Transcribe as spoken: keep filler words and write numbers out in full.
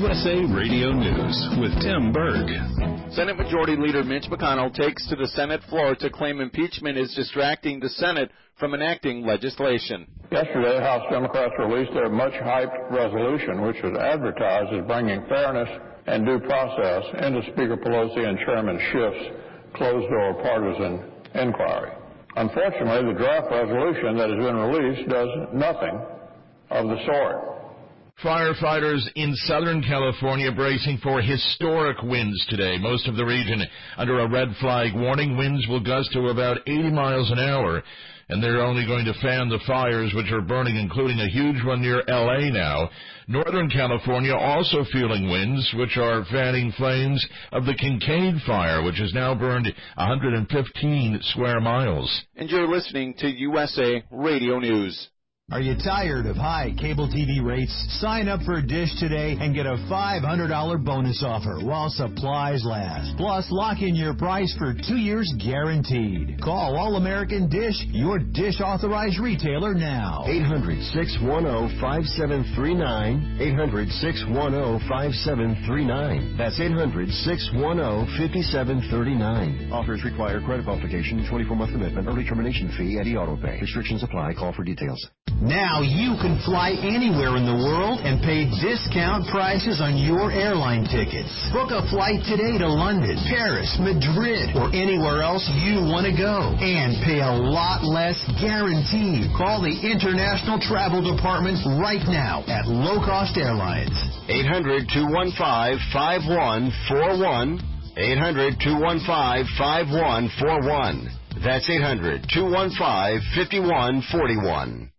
U S A Radio News with Tim Berg. Senate Majority Leader Mitch McConnell takes to the Senate floor to claim impeachment is distracting the Senate from enacting legislation. Yesterday, House Democrats released their much-hyped resolution, which was advertised as bringing fairness and due process into Speaker Pelosi and Chairman Schiff's closed-door partisan inquiry. Unfortunately, the draft resolution that has been released does nothing of the sort. Firefighters in Southern California bracing for historic winds today. Most of the region under a red flag warning. Winds will gust to about eighty miles an hour, and they're only going to fan the fires which are burning, including a huge one near L A now. Northern California also feeling winds, which are fanning flames of the Kincaid fire, which has now burned one hundred fifteen square miles. And you're listening to U S A Radio News. Are you tired of high cable T V rates? Sign up for Dish today and get a five hundred dollars bonus offer while supplies last. Plus, lock in your price for two years guaranteed. Call All-American Dish, your Dish authorized retailer now. eight hundred, six one zero, five seven three nine. eight hundred, six one zero, five seven three nine. That's eight hundred, six one zero, five seven three nine. Offers require credit qualification, twenty-four month commitment, early termination fee, and e-auto pay. Restrictions apply. Call for details. Now you can fly anywhere in the world and pay discount prices on your airline tickets. Book a flight today to London, Paris, Madrid, or anywhere else you want to go. And pay a lot less guaranteed. Call the International Travel Department right now at Low Cost Airlines. eight hundred, two one five, five one four one. eight hundred, two one five, five one four one. That's eight hundred, two one five, five one four one.